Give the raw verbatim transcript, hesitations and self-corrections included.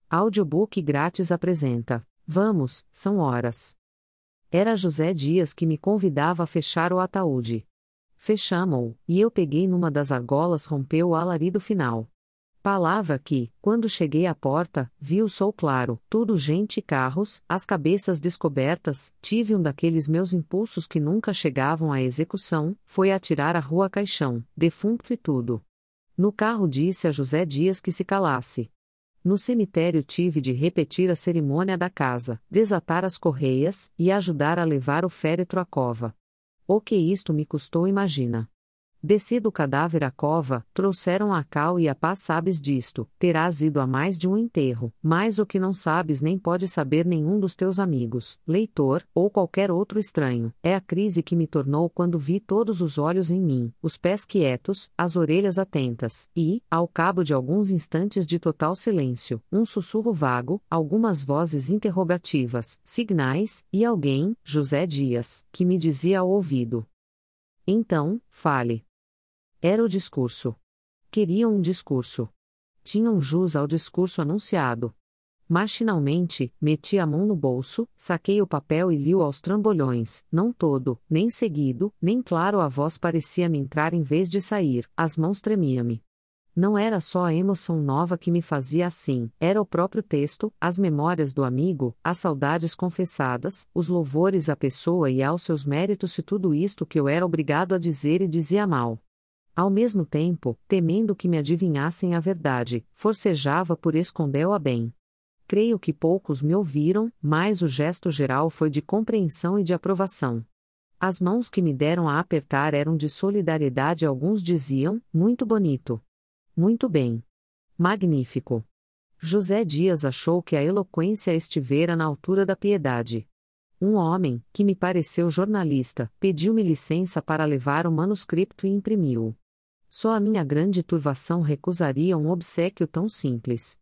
Audiobook grátis apresenta. Vamos, são horas. Era José Dias que me convidava a fechar o ataúde. Fechamo-o, e eu peguei numa das argolas, rompeu o alarido final. Palavra que, quando cheguei à porta, vi o sol claro, tudo gente e carros, as cabeças descobertas, tive um daqueles meus impulsos que nunca chegavam à execução, foi atirar a rua caixão, defunto e tudo. No carro disse a José Dias que se calasse. No cemitério tive de repetir a cerimônia da casa, desatar as correias, e ajudar a levar o féretro à cova. O que isto me custou, imagina. Desci do cadáver à cova, trouxeram a cal e a pá, sabes disto, terás ido a mais de um enterro, mas o que não sabes nem pode saber nenhum dos teus amigos, leitor, ou qualquer outro estranho, é a crise que me tornou quando vi todos os olhos em mim, os pés quietos, as orelhas atentas, e, ao cabo de alguns instantes de total silêncio, um sussurro vago, algumas vozes interrogativas, signais, e alguém, José Dias, que me dizia ao ouvido: então, fale. Era o discurso. Queriam um discurso. Tinham jus ao discurso anunciado. Machinalmente, meti a mão no bolso, saquei o papel e li-o aos trambolhões, não todo, nem seguido, nem claro. A voz parecia-me entrar em vez de sair, as mãos tremiam-me. Não era só a emoção nova que me fazia assim, era o próprio texto, as memórias do amigo, as saudades confessadas, os louvores à pessoa e aos seus méritos, e tudo isto que eu era obrigado a dizer e dizia mal. Ao mesmo tempo, temendo que me adivinhassem a verdade, forcejava por escondê-la bem. Creio que poucos me ouviram, mas o gesto geral foi de compreensão e de aprovação. As mãos que me deram a apertar eram de solidariedade, alguns diziam: muito bonito. Muito bem. Magnífico. José Dias achou que a eloquência estivera na altura da piedade. Um homem, que me pareceu jornalista, pediu-me licença para levar o manuscrito e imprimi-o. Só a minha grande turvação recusaria um obséquio tão simples.